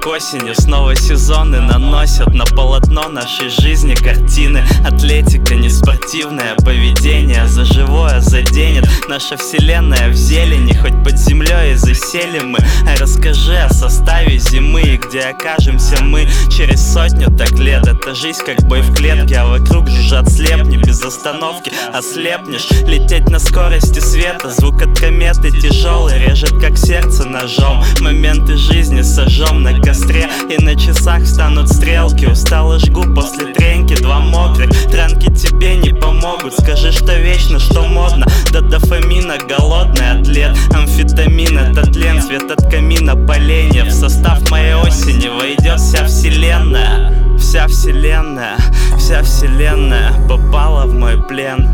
как осенью снова сезоны наносят на полотно нашей жизни картины. Атлетика, неспортивное поведение, за живое заденет. Наша вселенная в зелени, хоть под землей и засели мы. А расскажи о составе зимы и где окажемся мы через сотню так лет. Это жизнь как бой в клетке, а вокруг жужжат слепни. Без остановки ослепнешь, лететь на скорости света. Звук от кометы тяжелый, режет как сердце ножом. Моменты жизни сожжем на костре, и на часах встанут стрелки. Устало жгу после треньки, два мокрых транки тебе не помогут. Скажи, что вечно, что модно, до дофамина голодный атлет. Амфетамин — это тлен, свет от камина поленья. В состав моей осени войдет вся вселенная. Вся вселенная, вся вселенная попала в мой плен.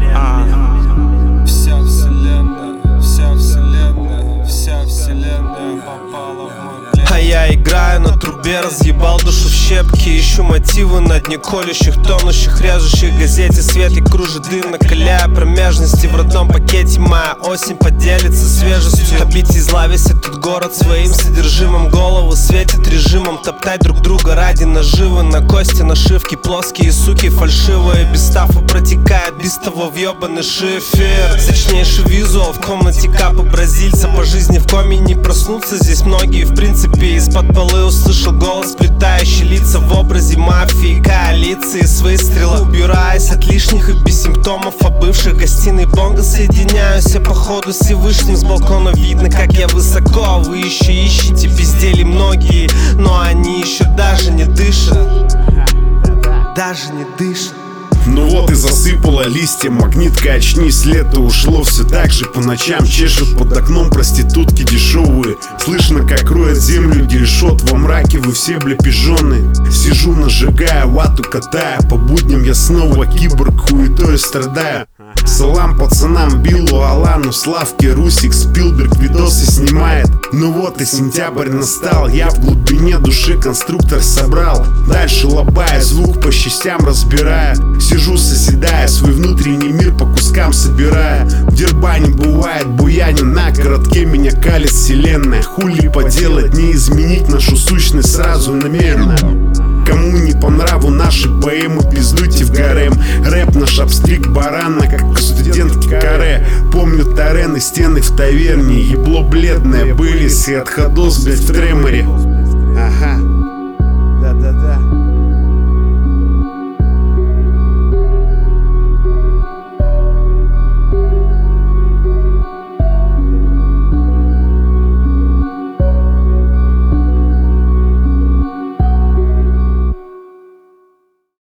Вся вселенная, вся вселенная, вся вселенная попала в мой плен. А я играю на трубе, разъебал душу в щепки. Ищу мотивы на дне колющих, тонущих, режущих газете. Свет и кружит дым, накаляя промежности. В родном пакете моя осень поделится свежестью. Обить и зла весь этот город своим содержимым. Голову светит режимом, топтать друг друга ради наживы. На кости нашивки плоские, суки фальшивые. Без стафа протекает, без того въебаный шифер. Сочнейший визуал в комнате капы бразильца. По жизни в коме не проснуться здесь многие. В принципе из-под полы услышал голос, сплетающий лица в образе мафии, коалиции с выстрела. Убираясь от лишних и без симптомов, а бывших гостиной бонго соединяюсь я по ходу с Всевышним. С балкона видно, как я высоко. Вы еще ищете безделье многие, но они еще даже не дышат. Даже не дышат. Ну вот и засыпало листья, магнитка, очнись, лето ушло. Все так же по ночам чешут под окном проститутки дешевые. Слышно, как роют землю, где решет во мраке. Вы все, бля, пижоны. Сижу, нажигая вату, катая. По будням я снова киборг, хуетой страдаю. Салам пацанам, Биллу, Алану, Славке, Русик, Спилберг видосы снимает. Ну вот и сентябрь настал, я в глубине души конструктор собрал. Дальше лобая, звук по частям разбирая. Сижу, соседая, свой внутренний мир по кускам собирая. В Дербане бывает буянин, на коротке меня калит вселенная. Хули поделать, не изменить нашу сущность сразу намеренно. Кому не по нраву наши поэмы, пиздуйте в гарем. Рэп наш обстриг барана, как студентки каре. Помню тарены, стены в таверне. Ебло бледное, были и отходос, блять, в треморе. Ага.